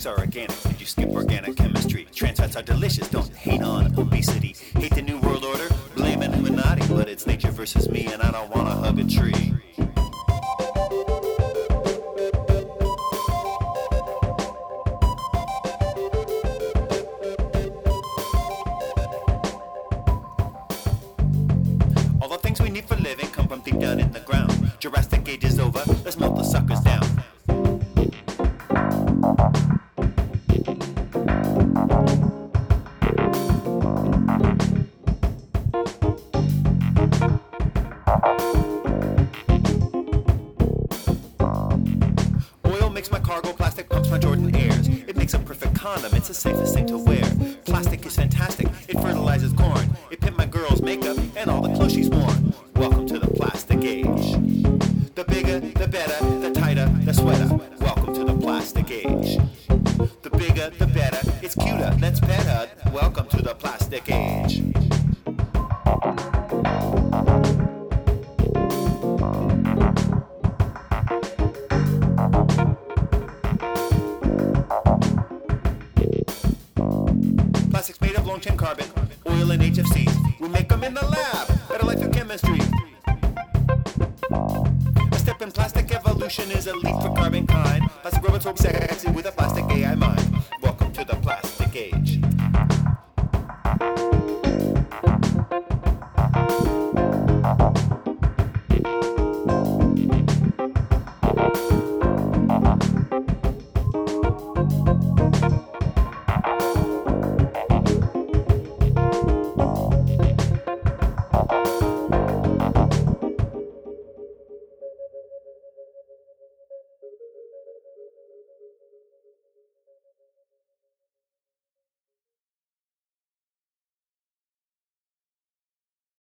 plastics are organic. Did you skip organic chemistry? Trans fats are delicious. Don't hate on obesity. Hate the new world order. Blame Illuminati, but it's nature versus me, and I don't wanna hug a tree. All the things we need for living come from deep down in the ground. Jurassic Age is over. Let's melt the suckers down. Oil makes my cargo, plastic pumps my Jordan Airs. It makes a perfect condom, it's the safest thing to wear. Plastic is fantastic, it fertilizes corn. It pimped my girl's makeup and all the clothes she's worn. Welcome to the plastic age. The bigger, the better, the tighter, the sweater. Welcome to the plastic age. The bigger, the better, it's cuter, let's pet her. Welcome to the plastic age. Plastics made of long-chain carbon, oil and HFCs. We make them in the lab, better life through chemistry. A step in plastic evolution is a leap for carbon kind. Plastic robots hope sexy with a plastic AI mind.